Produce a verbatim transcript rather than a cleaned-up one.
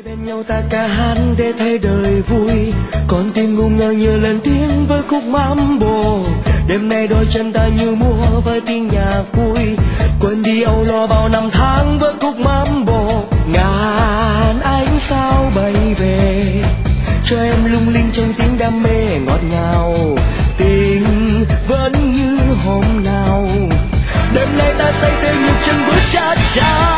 bên nhau ta ca hát để thấy đời vui, con tim ngủ ngơ như lên tiếng với khúc mambo. Đêm nay đôi chân ta như mua với tiếng nhạc vui, quên đi âu lo bao năm tháng với khúc mambo. Ngàn ánh sao bay về cho em lung linh trong tiếng đam mê ngọt ngào, tình vẫn như hôm nào. Đêm nay ta say tê nhịp chân bước cha cha.